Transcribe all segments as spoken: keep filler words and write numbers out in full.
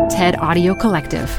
TED Audio Collective.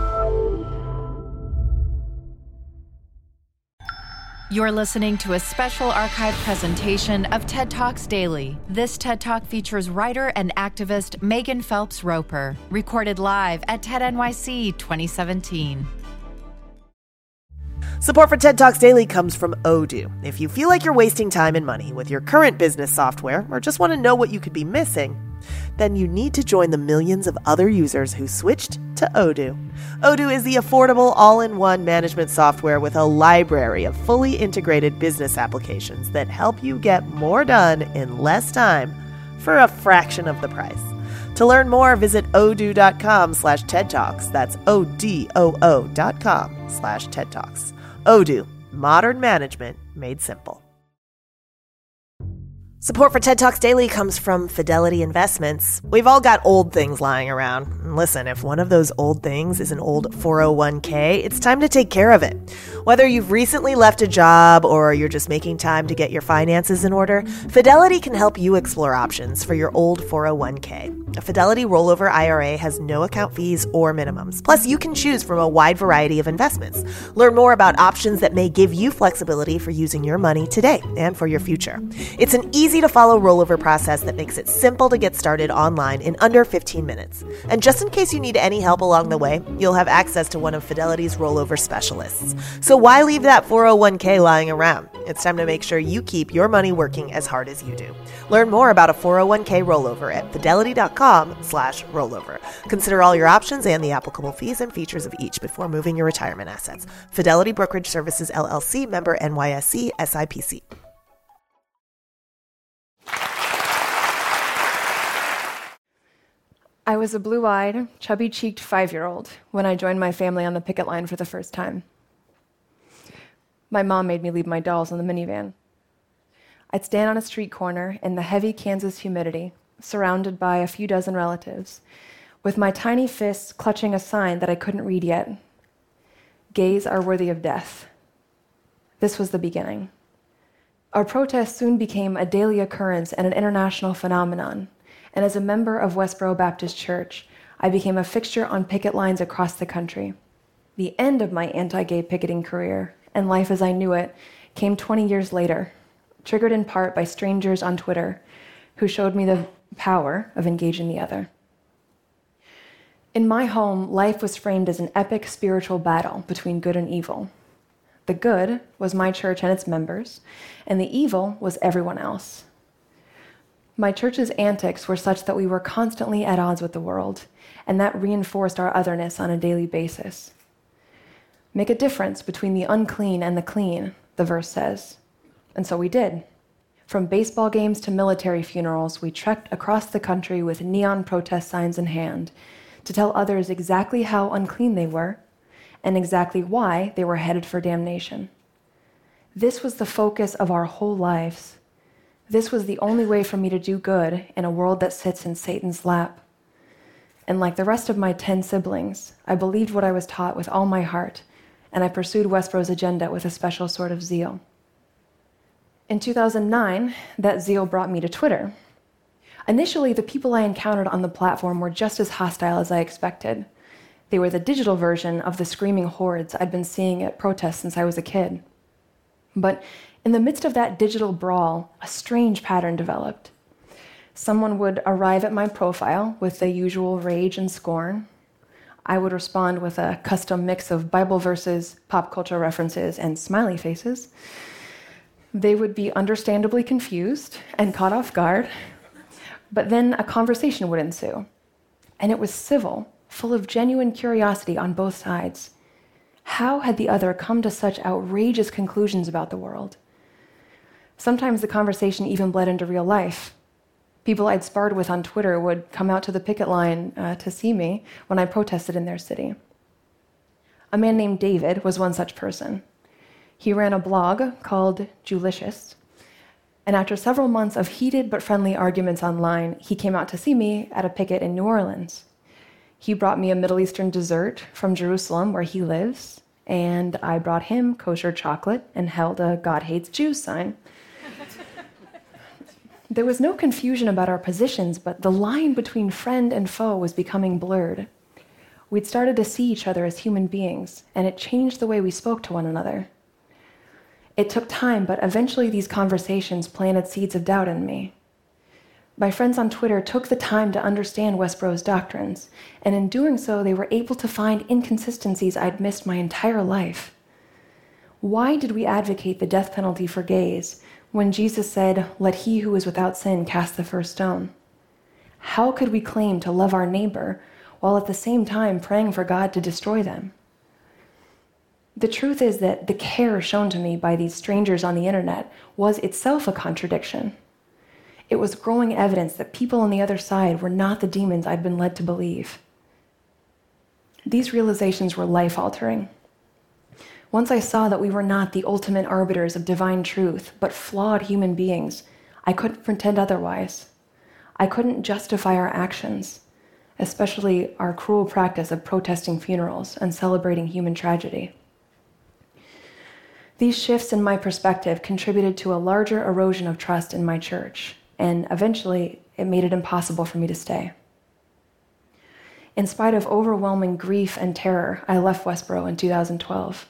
You're listening to a special archive presentation of TED Talks Daily. This TED Talk features writer and activist Megan Phelps Roper, recorded live at TED N Y C twenty seventeen. Support for TED Talks Daily comes from Odoo. If you feel like you're wasting time and money with your current business software, or just want to know what you could be missing, then you need to join the millions of other users who switched to Odoo. Odoo is the affordable all-in-one management software with a library of fully integrated business applications that help you get more done in less time for a fraction of the price. To learn more, visit odoo.com slash TED Talks. That's O-D-O-O dot com slash TED Talks. Odoo, modern management made simple. Support for TED Talks Daily comes from Fidelity Investments. We've all got old things lying around. And listen, if one of those old things is an old four oh one k, it's time to take care of it. Whether you've recently left a job or you're just making time to get your finances in order, Fidelity can help you explore options for your old four oh one k. A Fidelity rollover I R A has no account fees or minimums. Plus, you can choose from a wide variety of investments. Learn more about options that may give you flexibility for using your money today and for your future. It's an easy to follow rollover process that makes it simple to get started online in under fifteen minutes. And just in case you need any help along the way, you'll have access to one of Fidelity's rollover specialists. So why leave that four oh one k lying around? It's time to make sure you keep your money working as hard as you do. Learn more about a four oh one k rollover at fidelity.com slash rollover. Consider all your options and the applicable fees and features of each before moving your retirement assets. Fidelity Brokerage Services, L L C, member N Y S E, S I P C. I was a blue-eyed, chubby-cheeked five-year-old when I joined my family on the picket line for the first time. My mom made me leave my dolls in the minivan. I'd stand on a street corner in the heavy Kansas humidity, surrounded by a few dozen relatives, with my tiny fists clutching a sign that I couldn't read yet. Gays are worthy of death. This was the beginning. Our protest soon became a daily occurrence and an international phenomenon. And as a member of Westboro Baptist Church, I became a fixture on picket lines across the country. The end of my anti-gay picketing career, and life as I knew it, came twenty years later, triggered in part by strangers on Twitter who showed me the power of engaging the other. In my home, life was framed as an epic spiritual battle between good and evil. The good was my church and its members, and the evil was everyone else. My church's antics were such that we were constantly at odds with the world, and that reinforced our otherness on a daily basis. Make a difference between the unclean and the clean, the verse says. And so we did. From baseball games to military funerals, we trekked across the country with neon protest signs in hand to tell others exactly how unclean they were and exactly why they were headed for damnation. This was the focus of our whole lives. This was the only way for me to do good in a world that sits in Satan's lap. And like the rest of my ten siblings, I believed what I was taught with all my heart, and I pursued Westboro's agenda with a special sort of zeal. In two thousand nine, that zeal brought me to Twitter. Initially, the people I encountered on the platform were just as hostile as I expected. They were the digital version of the screaming hordes I'd been seeing at protests since I was a kid. But in the midst of that digital brawl, a strange pattern developed. Someone would arrive at my profile with the usual rage and scorn. I would respond with a custom mix of Bible verses, pop culture references, and smiley faces. They would be understandably confused and caught off guard, but then a conversation would ensue. And it was civil, full of genuine curiosity on both sides. How had the other come to such outrageous conclusions about the world? Sometimes the conversation even bled into real life. People I'd sparred with on Twitter would come out to the picket line uh, to see me when I protested in their city. A man named David was one such person. He ran a blog called Julicious, and after several months of heated but friendly arguments online, he came out to see me at a picket in New Orleans. He brought me a Middle Eastern dessert from Jerusalem, where he lives, and I brought him kosher chocolate and held a God Hates Jews sign. There was no confusion about our positions, but the line between friend and foe was becoming blurred. We'd started to see each other as human beings, and it changed the way we spoke to one another. It took time, but eventually these conversations planted seeds of doubt in me. My friends on Twitter took the time to understand Westboro's doctrines, and in doing so, they were able to find inconsistencies I'd missed my entire life. Why did we advocate the death penalty for gays when Jesus said, "Let he who is without sin cast the first stone"? How could we claim to love our neighbor while at the same time praying for God to destroy them? The truth is that the care shown to me by these strangers on the internet was itself a contradiction. It was growing evidence that people on the other side were not the demons I'd been led to believe. These realizations were life-altering. Once I saw that we were not the ultimate arbiters of divine truth, but flawed human beings, I couldn't pretend otherwise. I couldn't justify our actions, especially our cruel practice of protesting funerals and celebrating human tragedy. These shifts in my perspective contributed to a larger erosion of trust in my church, and eventually it made it impossible for me to stay. In spite of overwhelming grief and terror, I left Westboro in two thousand twelve.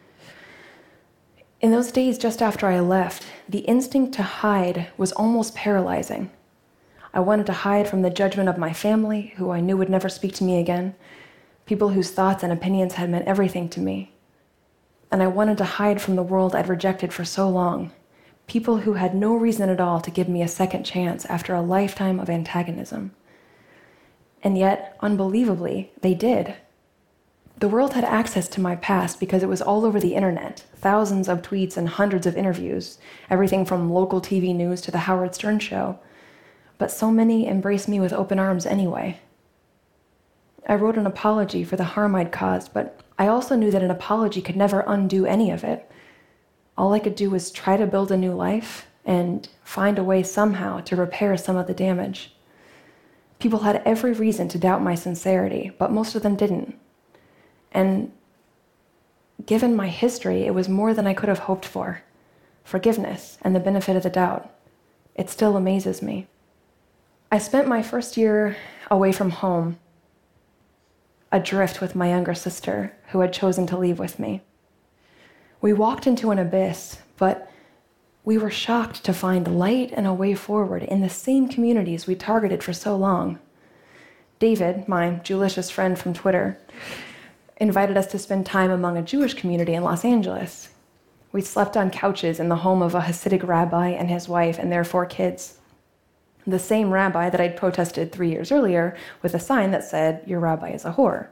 In those days just after I left, the instinct to hide was almost paralyzing. I wanted to hide from the judgment of my family, who I knew would never speak to me again, people whose thoughts and opinions had meant everything to me. And I wanted to hide from the world I'd rejected for so long, people who had no reason at all to give me a second chance after a lifetime of antagonism. And yet, unbelievably, they did. The world had access to my past because it was all over the internet, thousands of tweets and hundreds of interviews, everything from local T V news to the Howard Stern show. But so many embraced me with open arms anyway. I wrote an apology for the harm I'd caused, but I also knew that an apology could never undo any of it. All I could do was try to build a new life and find a way somehow to repair some of the damage. People had every reason to doubt my sincerity, but most of them didn't. And given my history, it was more than I could have hoped for. Forgiveness and the benefit of the doubt. It still amazes me. I spent my first year away from home, adrift with my younger sister, who had chosen to leave with me. We walked into an abyss, but we were shocked to find light and a way forward in the same communities we targeted for so long. David, my Jewlicious friend from Twitter, invited us to spend time among a Jewish community in Los Angeles. We slept on couches in the home of a Hasidic rabbi and his wife and their four kids. The same rabbi that I'd protested three years earlier with a sign that said, "Your rabbi is a whore."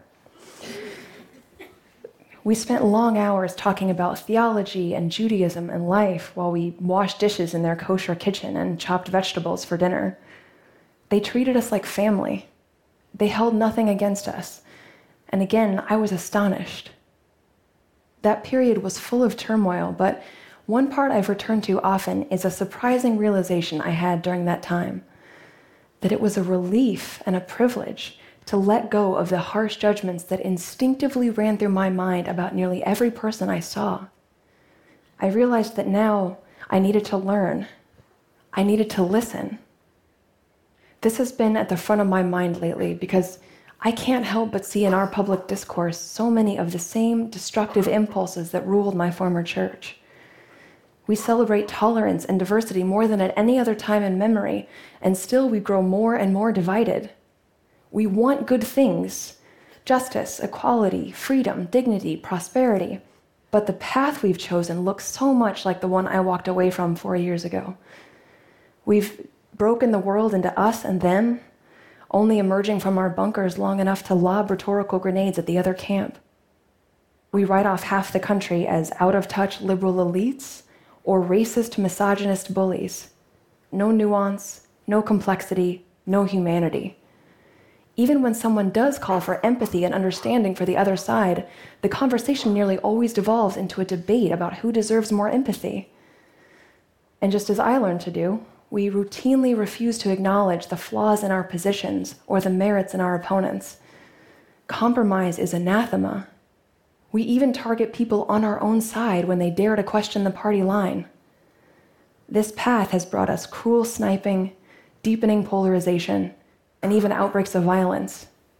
We spent long hours talking about theology and Judaism and life while we washed dishes in their kosher kitchen and chopped vegetables for dinner. They treated us like family. They held nothing against us. And again, I was astonished. That period was full of turmoil, but one part I've returned to often is a surprising realization I had during that time, that it was a relief and a privilege to let go of the harsh judgments that instinctively ran through my mind about nearly every person I saw. I realized that now I needed to learn. I needed to listen. This has been at the front of my mind lately because I can't help but see in our public discourse so many of the same destructive impulses that ruled my former church. We celebrate tolerance and diversity more than at any other time in memory, and still we grow more and more divided. We want good things, justice, equality, freedom, dignity, prosperity, but the path we've chosen looks so much like the one I walked away from four years ago. We've broken the world into us and them, only emerging from our bunkers long enough to lob rhetorical grenades at the other camp. We write off half the country as out-of-touch liberal elites or racist, misogynist bullies. No nuance, no complexity, no humanity. Even when someone does call for empathy and understanding for the other side, the conversation nearly always devolves into a debate about who deserves more empathy. And just as I learned to do, we routinely refuse to acknowledge the flaws in our positions or the merits in our opponents. Compromise is anathema. We even target people on our own side when they dare to question the party line. This path has brought us cruel sniping, deepening polarization, and even outbreaks of violence.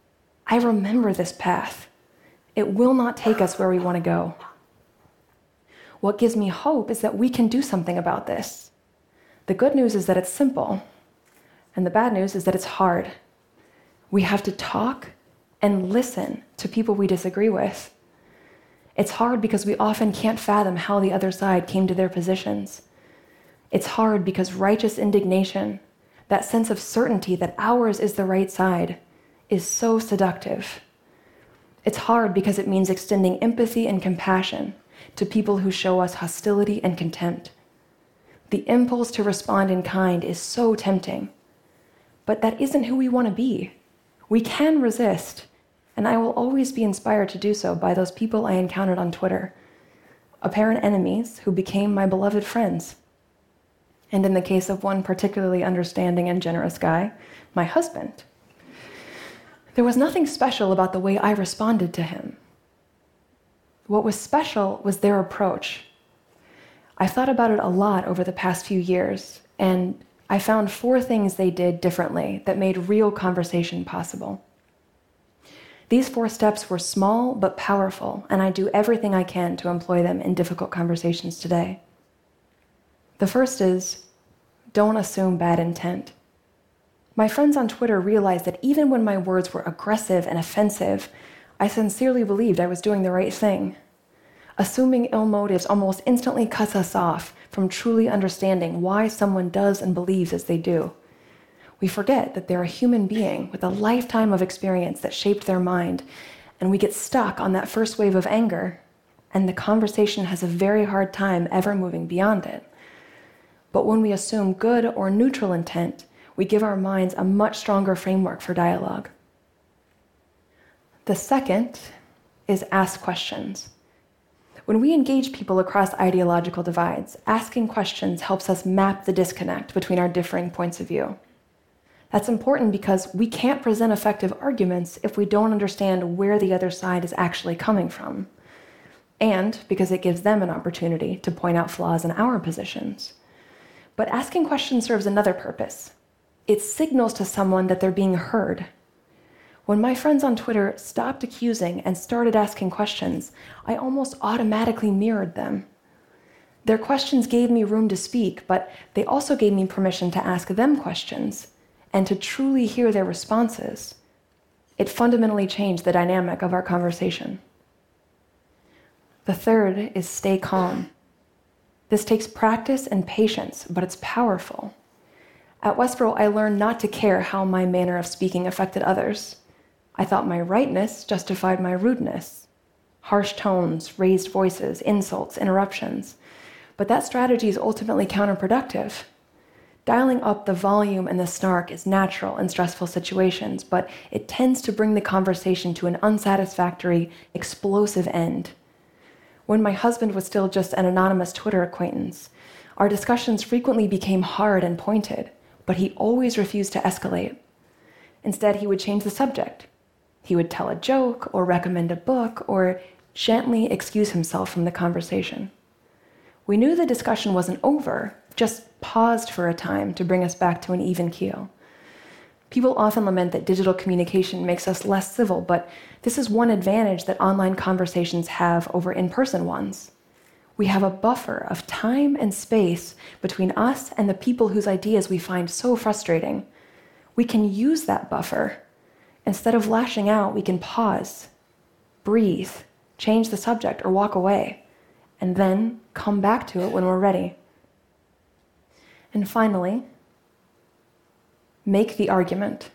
I remember this path. It will not take us where we want to go. What gives me hope is that we can do something about this. The good news is that it's simple, and the bad news is that it's hard. We have to talk and listen to people we disagree with. It's hard because we often can't fathom how the other side came to their positions. It's hard because righteous indignation, that sense of certainty that ours is the right side, is so seductive. It's hard because it means extending empathy and compassion to people who show us hostility and contempt. The impulse to respond in kind is so tempting, but that isn't who we want to be. We can resist, and I will always be inspired to do so by those people I encountered on Twitter, apparent enemies who became my beloved friends. And in the case of one particularly understanding and generous guy, my husband, there was nothing special about the way I responded to him. What was special was their approach. I thought about it a lot over the past few years, and I found four things they did differently that made real conversation possible. These four steps were small but powerful, and I do everything I can to employ them in difficult conversations today. The first is, don't assume bad intent. My friends on Twitter realized that even when my words were aggressive and offensive, I sincerely believed I was doing the right thing. Assuming ill motives almost instantly cuts us off from truly understanding why someone does and believes as they do. We forget that they're a human being with a lifetime of experience that shaped their mind, and we get stuck on that first wave of anger, and the conversation has a very hard time ever moving beyond it. But when we assume good or neutral intent, we give our minds a much stronger framework for dialogue. The second is ask questions. When we engage people across ideological divides, asking questions helps us map the disconnect between our differing points of view. That's important because we can't present effective arguments if we don't understand where the other side is actually coming from, and because it gives them an opportunity to point out flaws in our positions. But asking questions serves another purpose. It signals to someone that they're being heard. When my friends on Twitter stopped accusing and started asking questions, I almost automatically mirrored them. Their questions gave me room to speak, but they also gave me permission to ask them questions and to truly hear their responses. It fundamentally changed the dynamic of our conversation. The third is stay calm. This takes practice and patience, but it's powerful. At Westboro, I learned not to care how my manner of speaking affected others. I thought my rightness justified my rudeness. Harsh tones, raised voices, insults, interruptions. But that strategy is ultimately counterproductive. Dialing up the volume and the snark is natural in stressful situations, but it tends to bring the conversation to an unsatisfactory, explosive end. When my husband was still just an anonymous Twitter acquaintance, our discussions frequently became hard and pointed, but he always refused to escalate. Instead, he would change the subject. He would tell a joke or recommend a book or gently excuse himself from the conversation. We knew the discussion wasn't over, just paused for a time to bring us back to an even keel. People often lament that digital communication makes us less civil, but this is one advantage that online conversations have over in-person ones. We have a buffer of time and space between us and the people whose ideas we find so frustrating. We can use that buffer. Instead of lashing out, we can pause, breathe, change the subject, or walk away, and then come back to it when we're ready. And finally, make the argument.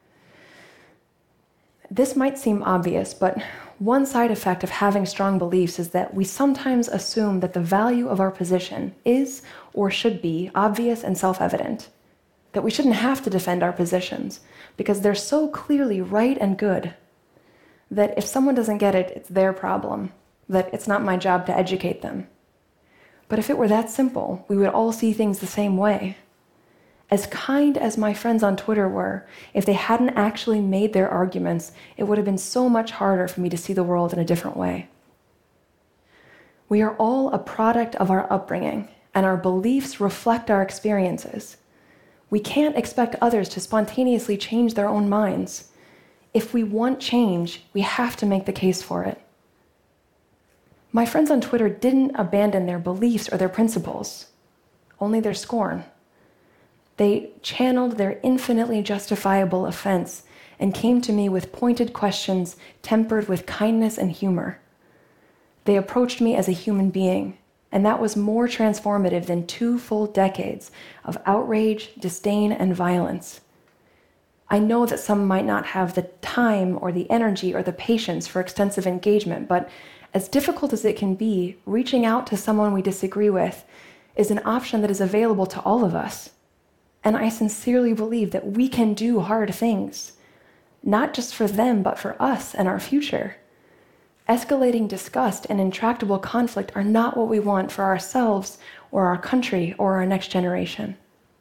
This might seem obvious, but one side effect of having strong beliefs is that we sometimes assume that the value of our position is or should be obvious and self-evident, that we shouldn't have to defend our positions because they're so clearly right and good, that if someone doesn't get it, it's their problem, that it's not my job to educate them. But if it were that simple, we would all see things the same way. As kind as my friends on Twitter were, if they hadn't actually made their arguments, it would have been so much harder for me to see the world in a different way. We are all a product of our upbringing, and our beliefs reflect our experiences. We can't expect others to spontaneously change their own minds. If we want change, we have to make the case for it. My friends on Twitter didn't abandon their beliefs or their principles, only their scorn. They channeled their infinitely justifiable offense and came to me with pointed questions tempered with kindness and humor. They approached me as a human being, and that was more transformative than two full decades of outrage, disdain, and violence. I know that some might not have the time or the energy or the patience for extensive engagement, but as difficult as it can be, reaching out to someone we disagree with is an option that is available to all of us. And I sincerely believe that we can do hard things, not just for them, but for us and our future. Escalating disgust and intractable conflict are not what we want for ourselves or our country or our next generation.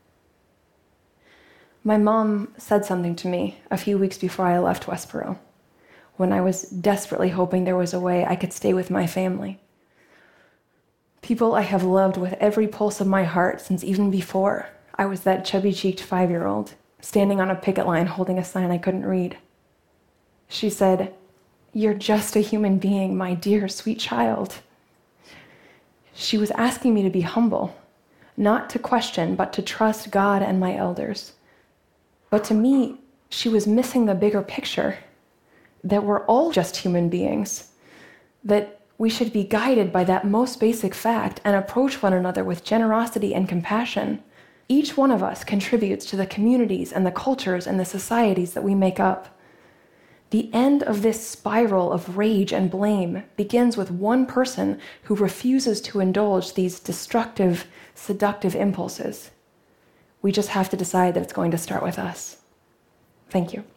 My mom said something to me a few weeks before I left Westboro, when I was desperately hoping there was a way I could stay with my family. People I have loved with every pulse of my heart since even before I was that chubby-cheeked five-year-old standing on a picket line holding a sign I couldn't read. She said, "You're just a human being, my dear, sweet child." She was asking me to be humble, not to question, but to trust God and my elders. But to me, she was missing the bigger picture, that we're all just human beings, that we should be guided by that most basic fact and approach one another with generosity and compassion. Each one of us contributes to the communities and the cultures and the societies that we make up. The end of this spiral of rage and blame begins with one person who refuses to indulge these destructive, seductive impulses. We just have to decide that it's going to start with us. Thank you.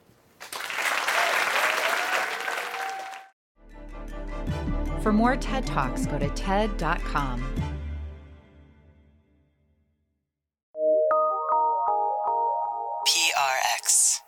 For more TED Talks, go to ted dot com. P R X.